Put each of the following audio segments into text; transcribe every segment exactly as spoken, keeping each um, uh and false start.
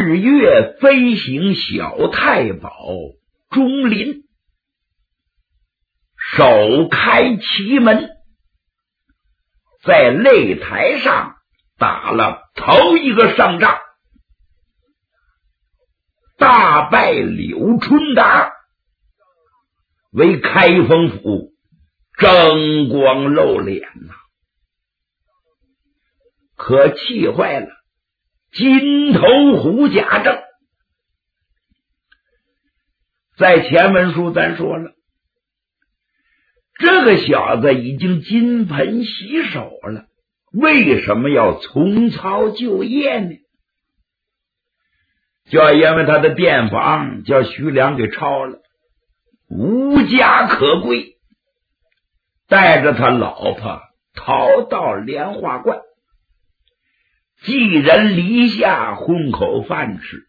日月飞行小太保钟林，首开奇门，在擂台上打了头一个胜仗，大败柳春达，为开封府争光露脸呐、啊！可气坏了金头虎贾政。在前文书咱说了，这个小子已经金盆洗手了，为什么要重操旧业呢？就因为他的店房叫徐良给抄了，无家可归，带着他老婆逃到莲花观，寄人篱下，混口饭吃。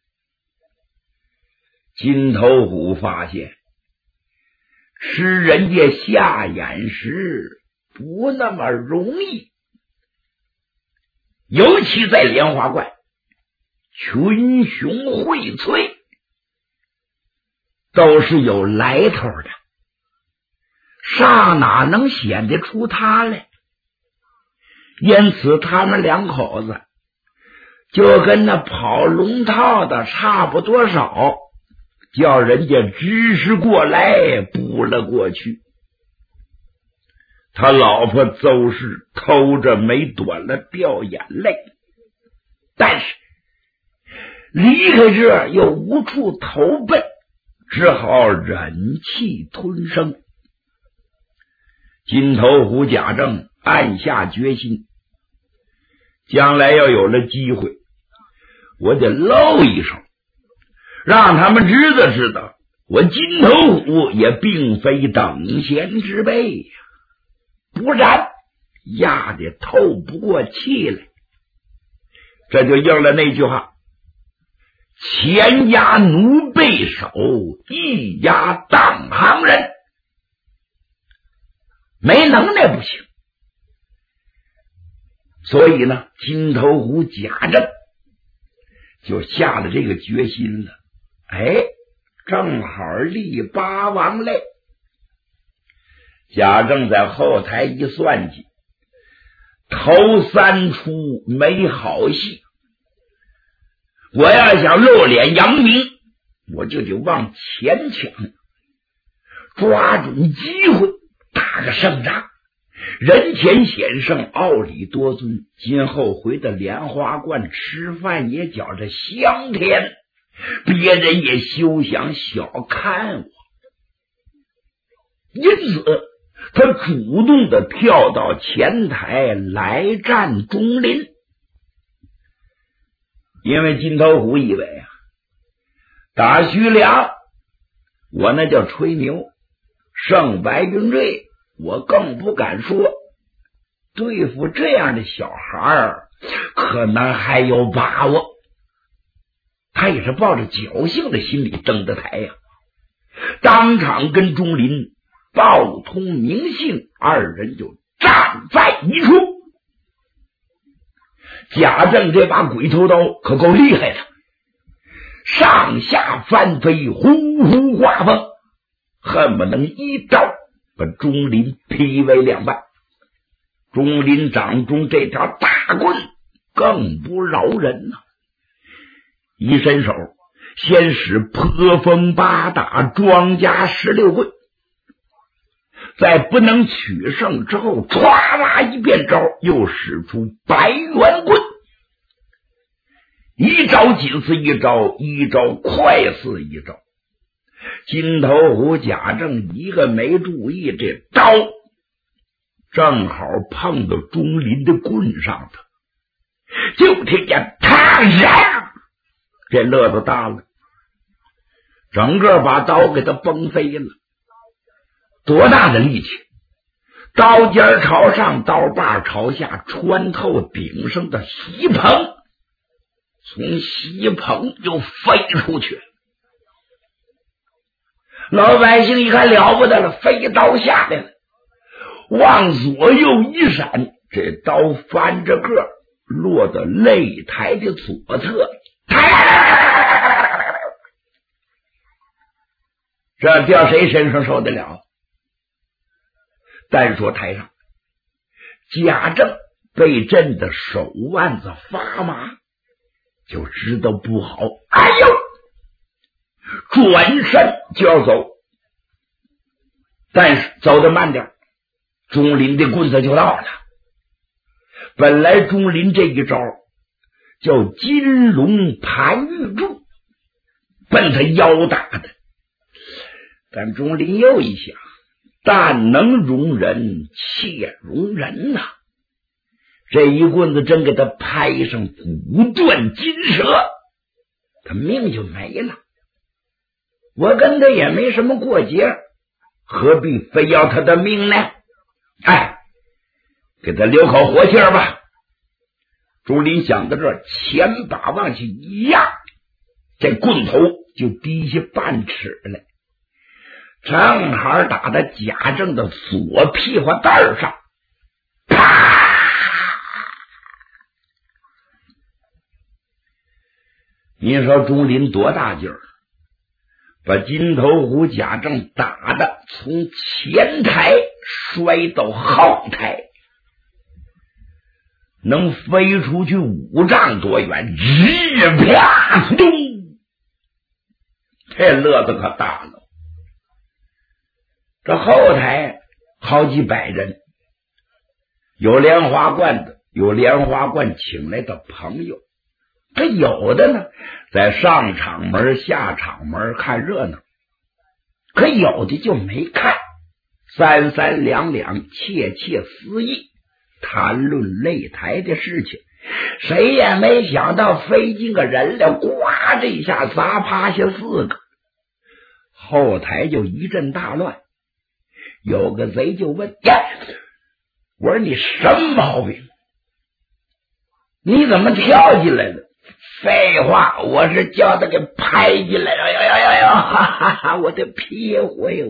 金头虎发现吃人家下眼食不那么容易，尤其在莲花观群雄荟萃，都是有来头的，上哪能显得出他来？因此他们两口子就跟那跑龙套的差不多少，叫人家支持过来补了过去。他老婆邹氏偷着没短了掉眼泪，但是离开这又无处投奔，只好忍气吞声。金头虎贾政暗下决心，将来要有了机会，我得露一手，让他们知道知道我金头虎也并非等闲之辈呀，不然压得透不过气来。这就应了那句话，前压奴背手，一压当行人，没能耐不行。所以呢，金头虎贾政就下了这个决心了。哎，正好立八王嘞。贾政在后台一算计，头三出没好戏，我要想露脸扬名，我就得往前抢，抓准机会打个胜仗，人前显圣，傲礼多尊，今后回到莲花观吃饭也觉着香甜，别人也休想小看我。因此他主动的跳到前台来战钟林。因为金头虎以为啊，打徐良我那叫吹牛，胜白云瑞我更不敢说，对付这样的小孩可能还有把握。他也是抱着侥幸的心理登的台呀、啊，当场跟钟林报通名姓，二人就战在一处。贾政这把鬼头刀可够厉害的，上下翻飞，呼呼刮风，恨不能一刀把钟林劈为两半。钟林掌中这条大棍更不饶人呐、啊，一伸手先使破风八打，庄家十六棍，在不能取胜之后，唰啦一变招，又使出白猿棍，一招紧似一招，一招快似一招。金头虎贾政一个没注意，这刀正好碰到钟林的棍上头，就听见啪呀，这乐子大了，整个把刀给他崩飞了。多大的力气！刀尖朝上，刀把朝下，穿透顶上的席棚，从席棚又飞出去。老百姓一看了不得了，飞刀下来了，往左右一闪，这刀翻着个落到擂台的左侧， 这掉谁身上受得了？单说台上，贾政被震得手腕子发麻，就知道不好，哎呦，转身就要走，但是走得慢点，钟林的棍子就到了。本来钟林这一招叫金龙盘玉柱，奔他腰打的，但钟林又一想，但能容人且容人呐、啊！这一棍子真给他拍上骨断筋折，他命就没了。我跟他也没什么过节，何必非要他的命呢？哎，给他留口活气儿吧。钟林想到这儿，前把往下一压，这棍头就低下半尺来，正好打在贾政的左屁股蛋上，啪！你说钟林多大劲儿，把金头虎贾政打的从前台摔到后台，能飞出去五丈多远，日啪咚，这乐子可大了。这后台好几百人，有莲花观的，有莲花观请来的朋友，他有的呢在上场门下场门看热闹，可有的就没看，三三两两窃窃私议，谈论擂台的事情。谁也没想到飞进个人来，呱这一下砸趴下四个，后台就一阵大乱。有个贼就问：呀，我说你什么毛病？你怎么跳进来了？废话，我是叫他给拍进来了。呀呀呀呀！哈哈哈！我的屁股哟！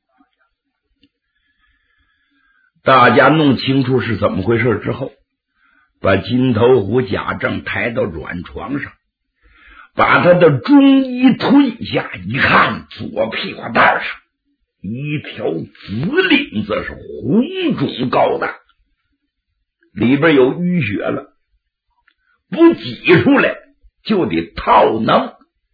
大家弄清楚是怎么回事之后，把金头虎贾政抬到软床上，把他的中衣褪下，一看左屁股蛋上一条紫领子，是红肿高大，里边有淤血了，不挤出来就得套能。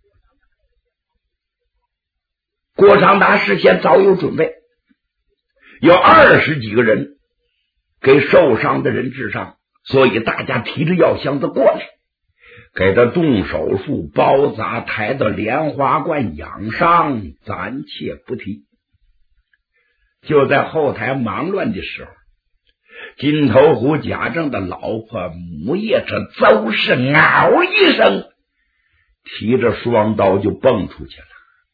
郭长达事先早有准备，有二十几个人给受伤的人治伤，所以大家提着药箱子过来，给他动手术包扎，抬到莲花观养伤，暂且不提。就在后台忙乱的时候，金头虎贾政的老婆母夜这邹氏嗷一声，提着双刀就蹦出去了。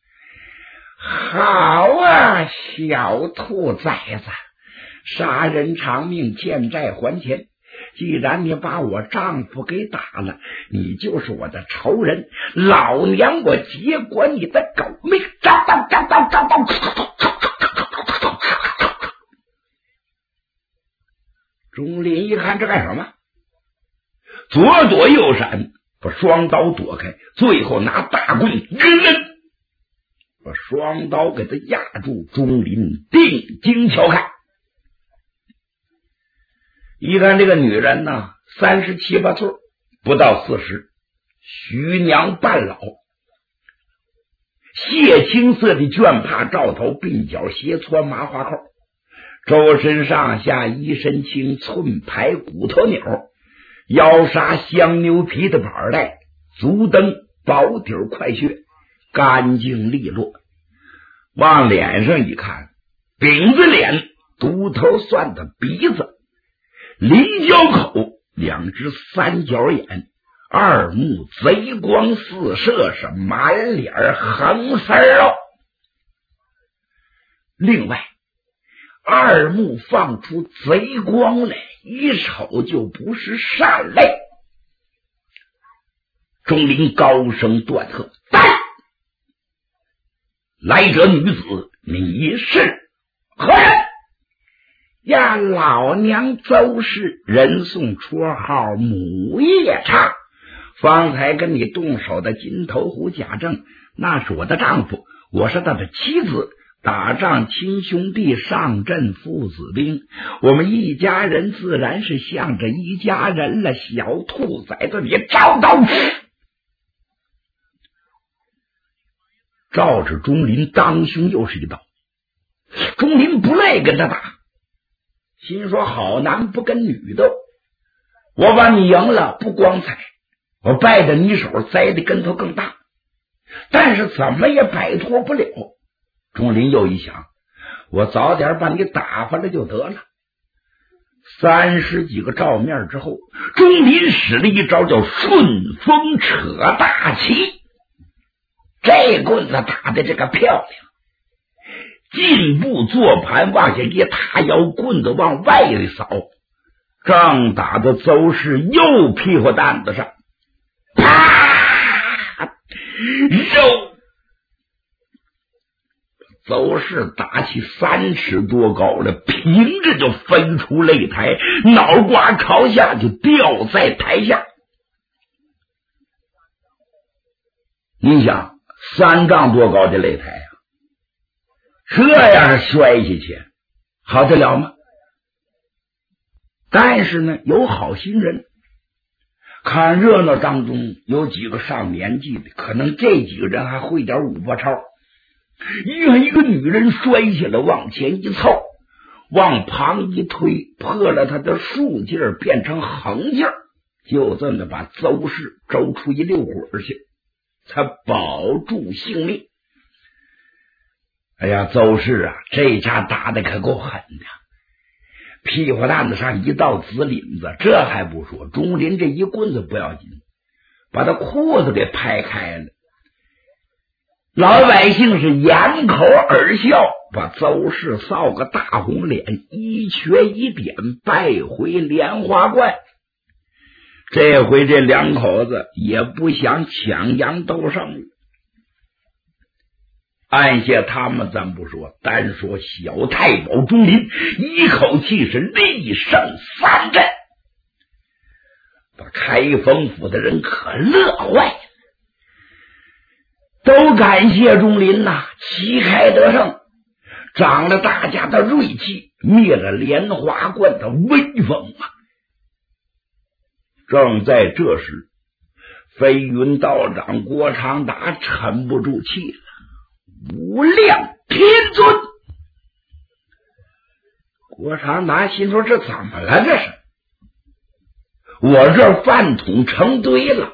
好啊，小兔崽子，杀人偿命，欠债还钱。既然你把我丈夫给打了，你就是我的仇人，老娘我结果你的狗命！招刀招刀招刀！钟林一看这干什么，左躲右闪，把双刀躲开，最后拿大棍抡，把双刀给他压住。钟林定睛瞧看，一看这个女人呢，三十七八岁，不到四十，徐娘半老，血青色的绢帕罩头，鬓角斜穿麻花扣，周身上下一身青，寸排骨头钮，腰纱香牛皮的板带，足蹬薄底快靴，干净利落。往脸上一看，饼子脸，独头蒜的鼻子，菱角口，两只三角眼，二目贼光四射，是满脸横丝肉。另外二目放出贼光来，一瞅就不是善类。钟林高声断喝：来！来者女子，你是何人？呀，老娘邹氏，人送绰号母夜叉， 方才跟你动手的金头虎贾政，那是我的丈夫，我是他的妻子。打仗亲兄弟，上阵父子兵，我们一家人自然是向着一家人了。小兔崽子，你招刀！照着钟林当胸又是一刀。钟林不累跟他打，心说好男不跟女斗，我把你赢了不光彩，我败在你手栽的跟头更大，但是怎么也摆脱不了。钟林又一想，我早点把你打回来就得了。三十几个照面之后，钟林使了一招叫顺风扯大旗，这棍子打的这个漂亮，进步坐盘往下一踏腰，棍子往外里扫，正打到邹氏右屁股蛋子上，啪！肉邹氏打起三尺多高了，凭着就飞出擂台，脑瓜朝下就掉在台下。你想，三丈多高的擂台啊，这样是摔下去，好得了吗？但是呢，有好心人，看热闹当中有几个上年纪的，可能这几个人还会点五八超。一看一个女人摔下来，往前一凑，往旁一推，破了他的竖劲儿变成横劲儿，就这么把邹氏周出一溜滚去，才保住性命。哎呀，邹氏啊，这家打的可够狠的，屁股蛋子上一道紫领子，这还不说，钟林这一棍子不要紧，把他裤子给拍开了。老百姓是掩口而笑，把邹氏臊个大红脸，一瘸一扁败回莲花观。这回这两口子也不想抢羊斗胜了。按下他们咱不说，单说小太保钟林，一口气是力胜三阵，把开封府的人可乐坏了，都感谢钟林呐、啊，旗开得胜，长了大家的锐气，灭了莲花观的威风啊！正在这时，飞云道长郭长达沉不住气了。无量天尊，郭长达心说这怎么了？这是我这饭桶成堆了。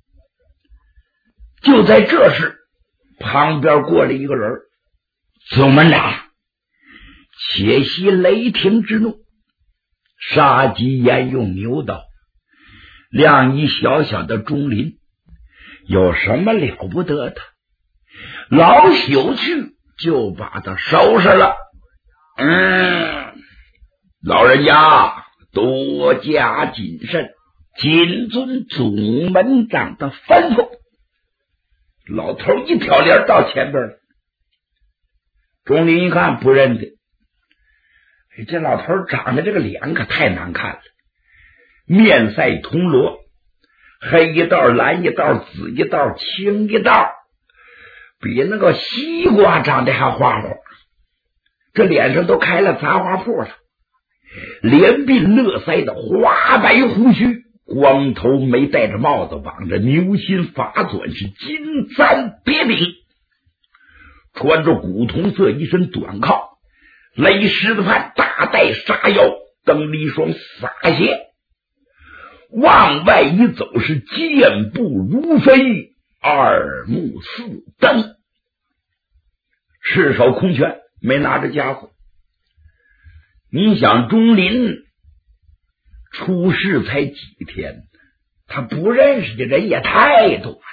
就在这时，旁边过来一个人，宗门长，且息雷霆之怒，杀鸡焉用牛刀，量一小小的钟林，有什么了不得的？老朽去就把他收拾了。嗯，老人家多加谨慎，谨遵总门长的吩咐。老头一挑帘到前边了，钟林一看不认得，这老头长得这个脸可太难看了，面赛铜锣，黑一道蓝一道紫一道青一道，比那个西瓜长得还花花，这脸上都开了杂花铺了，连鬓乐腮的花白胡须，光头没戴着帽子，绑着牛心发纂，是金簪别顶，穿着古铜色一身短靠，勒狮子盘，大带沙腰，蹬了一双洒鞋，往外一走是健步如飞，二目似灯，赤手空拳，没拿着家伙。你想钟林出事才几天，他不认识的人也太多了。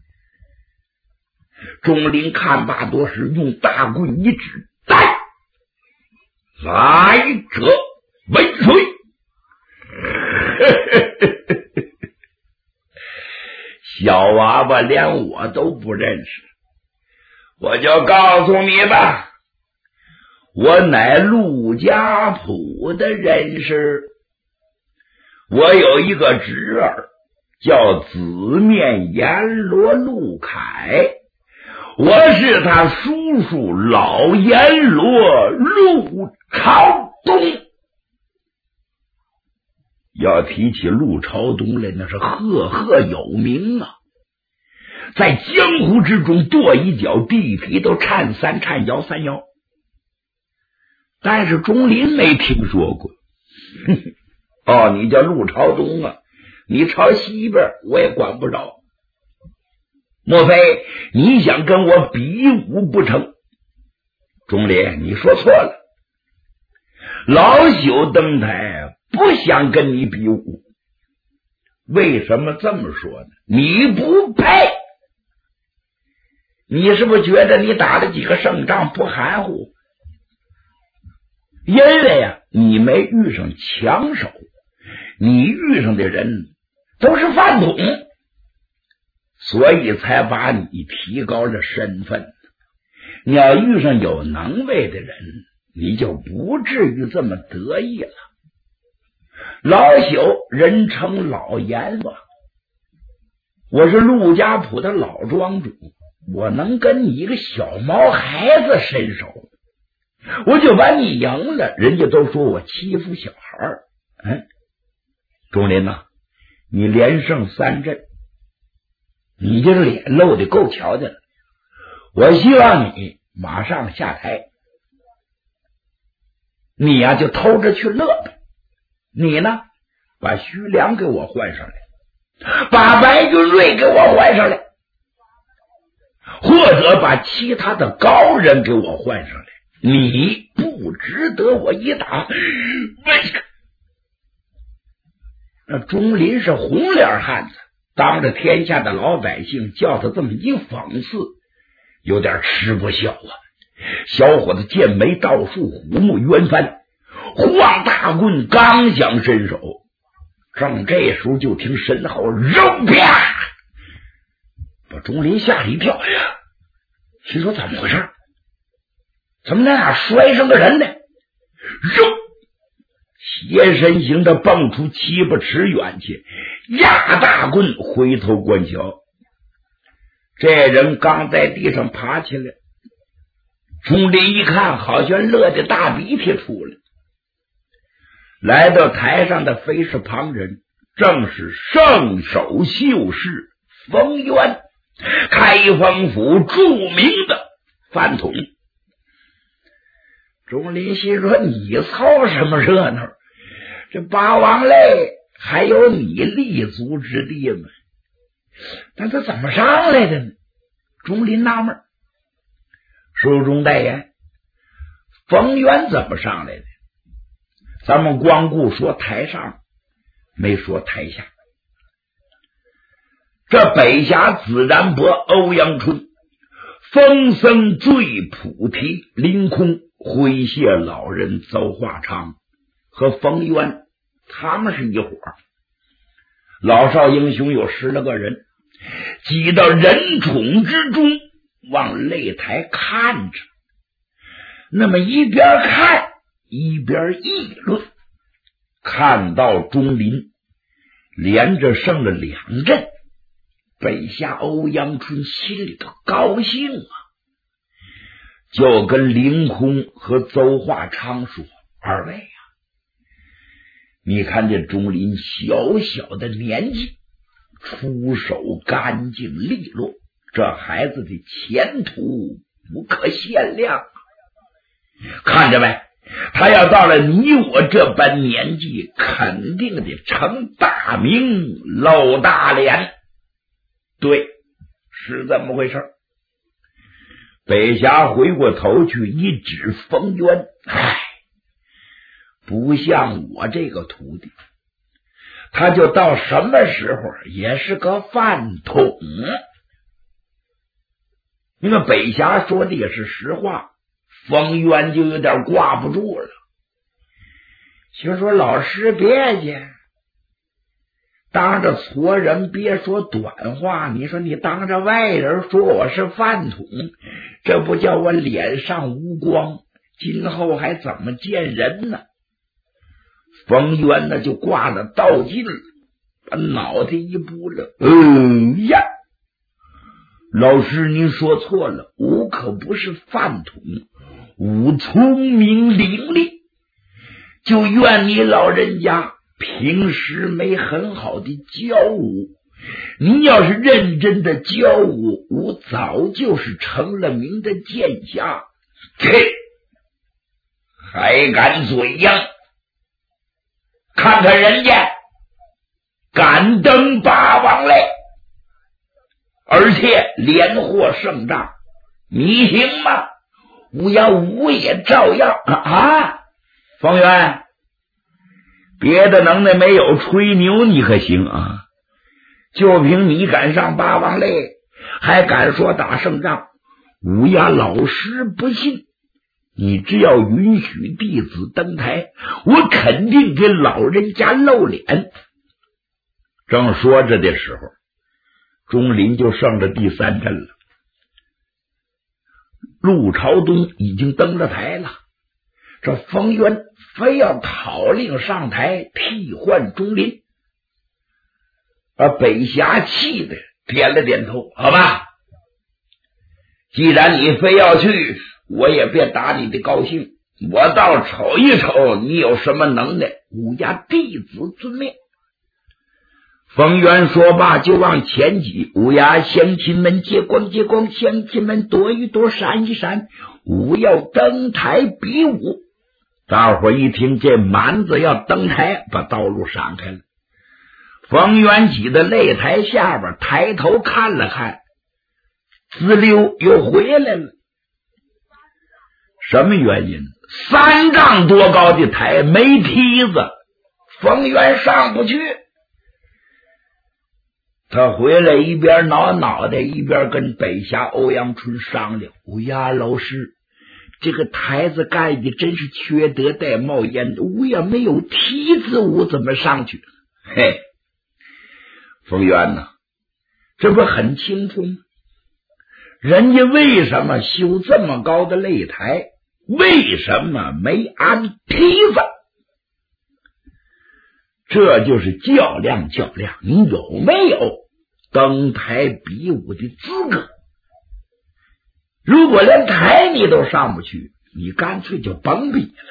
钟林看罢多时，用大棍一指，来，来者为谁？小娃娃连我都不认识，我就告诉你吧，我乃陆家谱的人士，我有一个侄儿叫紫面阎罗陆凯，我是他叔叔老阎罗陆朝东。要提起陆朝东来，那是赫赫有名啊，在江湖之中跺一脚地皮都颤三颤摇三摇。但是钟林没听说过。哦，你叫陆朝东啊，你朝西边我也管不着，莫非你想跟我比武不成？钟林，你说错了，老朽登台不想跟你比武。为什么这么说呢？你不配。你是不是觉得你打了几个胜仗不含糊？因为呀、啊，你没遇上强手，你遇上的人都是饭桶，所以才把你提高了身份。你要遇上有能为的人，你就不至于这么得意了。老朽人称老阎王，我是陆家铺的老庄主，我能跟你一个小毛孩子伸手，我就把你赢了，人家都说我欺负小孩儿。嗯，钟林呐，你连胜三阵，你这脸露的够瞧的了。我希望你马上下台，你呀、啊、就偷着去乐吧。你呢，把徐良给我换上来，把白云瑞给我换上来，或者把其他的高人给我换上来。你不值得我一打。那钟林是红脸汉子，当着天下的老百姓叫他这么一讽刺，有点吃不消啊。小伙子剑眉倒竖，虎目圆翻，晃大棍刚想伸手，正这时候就听身后肉啪，把钟林吓了一跳。心说怎么回事？怎么在哪摔上个人呢？肉斜身形的蹦出七八尺远去，压大棍回头观瞧，这人刚在地上爬起来，钟林一看，好像乐得大鼻涕出来。来到台上的非是旁人，正是圣手秀士冯渊，开封府著名的饭桶。钟林心说，你凑什么热闹？这八王类还有你立足之地吗？但他怎么上来的呢？钟林纳闷。书中代言，冯渊怎么上来的？咱们光顾说台上，没说台下。这北峡子然伯、欧阳春、风僧醉菩提、凌空、灰谢老人、邹化昌和冯渊，他们是一伙儿。老少英雄有十来个人，挤到人冢之中，往擂台看着。那么一边看一边议论，看到钟林连着胜了两阵，北下欧阳春心里头高兴啊，就跟凌空和邹化昌说，二位啊，你看这钟林小小的年纪，出手干净利落，这孩子的前途不可限量。看着没，他要到了你我这般年纪，肯定得成大名露大脸。对，是这么回事。北峡回过头去一指冯渊，唉，不像我这个徒弟，他就到什么时候也是个饭桶。那个北峡说的也是实话，冯渊就有点挂不住了，就说老师别介，当着矬人别说短话，你说你当着外人说我是饭桶，这不叫我脸上无光，今后还怎么见人呢？冯渊呢就挂了道劲了， 把脑袋一拨了，嗯呀，老师您说错了，吾可不是饭桶，吾聪明伶俐，就怨你老人家平时没很好的教吾。你要是认真的教吾，吾早就是成了名的剑侠。切，还敢嘴呀？看看人家敢登八王来，而且连获胜仗，你行吗？吾要吾也照样啊！方圆，别的能耐没有，吹牛你可行啊？就凭你敢上八王擂，还敢说打胜仗，吾呀老师不信。你只要允许弟子登台，我肯定给老人家露脸。正说着的时候，钟林就上了第三阵了。陆朝东已经登了台了，这冯渊非要讨令上台替换钟林。把北峡气的点了点头，好吧，既然你非要去，我也别打你的高兴，我倒瞅一瞅你有什么能耐，吾家弟子遵命。冯渊说罢就往前挤，吾家乡亲们接光接光，乡亲们躲一躲闪一闪，吾要登台比武。大伙一听这蛮子要登台，把道路闪开了。冯元挤的擂台下边，抬头看了看，滋溜又回来了。什么原因？三丈多高的台没梯子，冯元上不去。他回来一边挠脑袋，一边跟北峡欧阳春商量：“乌鸦老师，这个台子盖的真是缺德带冒烟的，我也没有梯子，我怎么上去？”嘿。冯渊呢？这不很清楚吗？人家为什么修这么高的擂台？为什么没安梯子？这就是较量较量，你有没有登台比武的资格？如果连台你都上不去，你干脆就甭比了。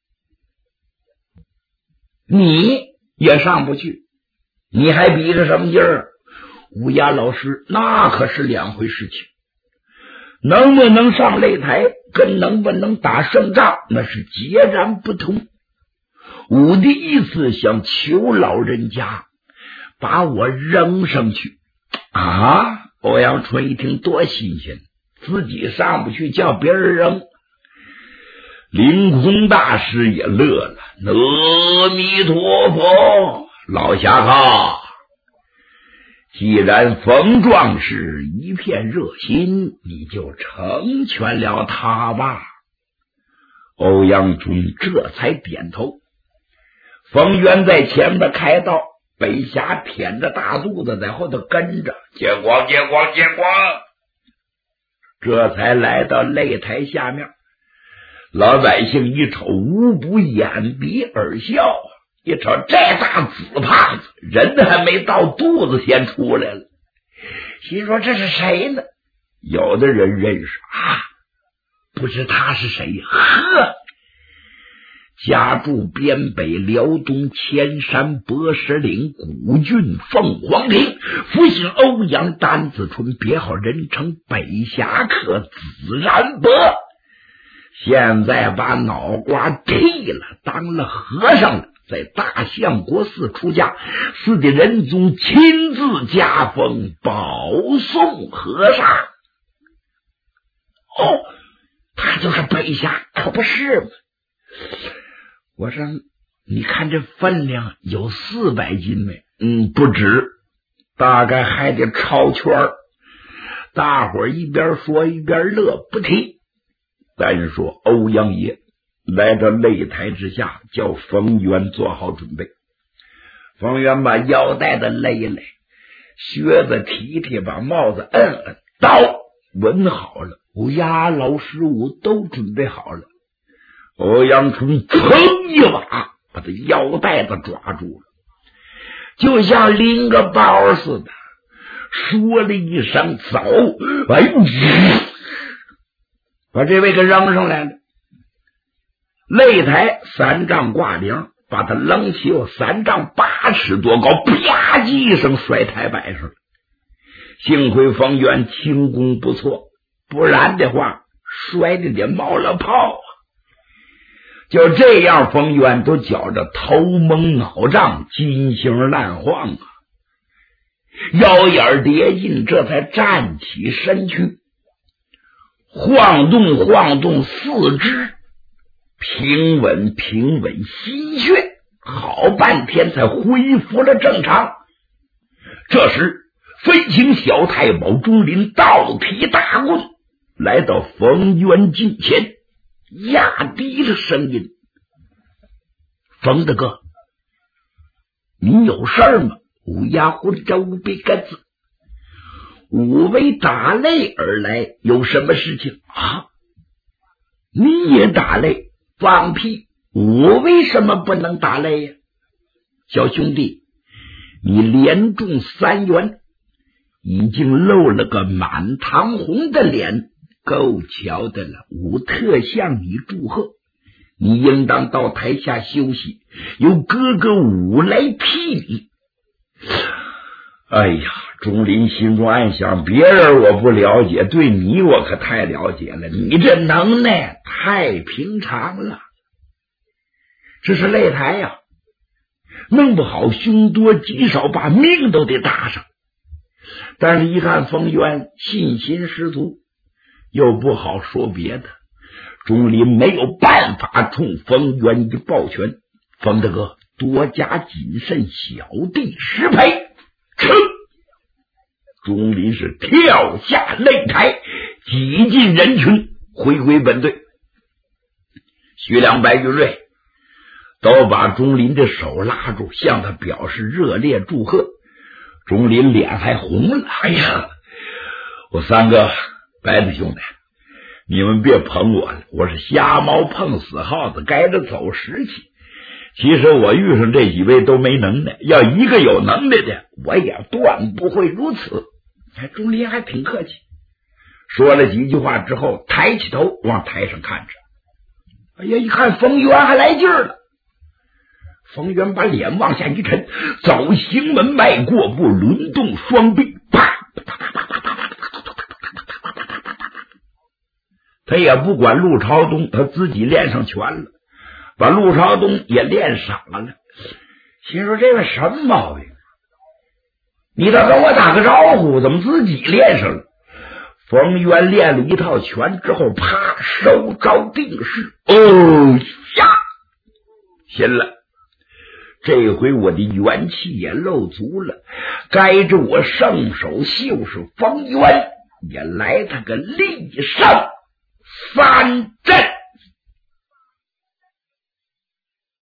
你也上不去，你还比个什么劲儿？乌鸦老师，那可是两回事情。能不能上擂台，跟能不能打胜仗，那是截然不同。我的意思想求老人家把我扔上去啊！欧阳春一听多新鲜，自己上不去叫别人扔。凌空大师也乐了，阿弥陀佛，老侠客，既然冯壮士一片热心，你就成全了他吧。欧阳春这才点头。冯渊在前面开道，北峡舔着大肚子在后头跟着，接光接光接光，这才来到擂台下面。老百姓一瞅，无不掩鼻而笑。一瞅这大紫胖子，人还没到肚子先出来了，心说这是谁呢？有的人认识啊，不知他是谁呀？呵，家住边北辽东千山博石岭古郡凤凰亭，父姓欧阳，单子春，别号人称北侠客子然伯。现在把脑瓜剃了，当了和尚了，在大相国寺出家，寺的仁宗亲自加封保送和尚。哦，他就是北侠，可不是吗？我说你看这分量有四百斤没？嗯，不止，大概还得超圈。大伙儿一边说一边乐，不提。但是说欧阳爷来到擂台之下，叫冯渊做好准备。冯渊把腰带的勒勒，靴子提提，把帽子摁摁，刀稳好了。乌鸦老师我都准备好了。欧阳春噌一把把他腰带子抓住了， 就像拎个包似的，说了一声走，哎呦，把这位给扔上来了。擂台三丈挂顶，把他扔起有三丈八尺多高，啪叽一声摔台摆上了。幸亏冯渊轻功不错，不然的话摔的得冒了泡啊！就这样，冯渊都觉着头蒙脑胀，金星烂晃啊，腰眼跌进，这才站起身躯，晃动晃动四肢，平稳平稳心血，好半天才恢复了正常。这时飞禽小太保钟林倒提大棍来到冯渊近前，压低了声音：冯大哥，你有事儿吗？乌鸦混着乌背杆子，我为打擂而来，有什么事情啊？你也打擂？放屁！我为什么不能打擂呀？小兄弟，你连中三元，已经露了个满堂红的脸，够瞧的了，我特向你祝贺。你应当到台下休息，由哥哥武来替你。哎呀，钟林心中暗想，别人我不了解，对你我可太了解了，你这能耐太平常了。这是擂台呀，弄不好凶多吉少，把命都得搭上。但是一看冯渊信心十足，又不好说别的，钟林没有办法冲冯渊一抱拳：冯大哥，多加谨慎，小弟失陪。噌！钟林是跳下擂台，挤进人群，回归本队。徐良、白玉瑞都把钟林的手拉住，向他表示热烈祝贺。钟林脸还红了。哎呀，我三哥、白子兄弟，你们别捧我了，我是瞎猫碰死耗子，该着走时气。其实我遇上这几位都没能耐，要一个有能耐的，我也断不会如此。哎，钟林还挺客气，说了几句话之后，抬起头往台上看着。哎呀，一看冯渊还来劲儿了。冯渊把脸往下一沉，走行门迈过步，轮动双臂，啪！他也不管陆朝东，他自己练上拳了，把陆朝东也练傻了。心说这个什么毛病？你倒跟我打个招呼，怎么自己练上了？冯渊练了一套拳之后，啪，收招定势。哦呀，行了，这回我的元气也露足了，该着我圣手秀是冯渊，也来他个力上三阵。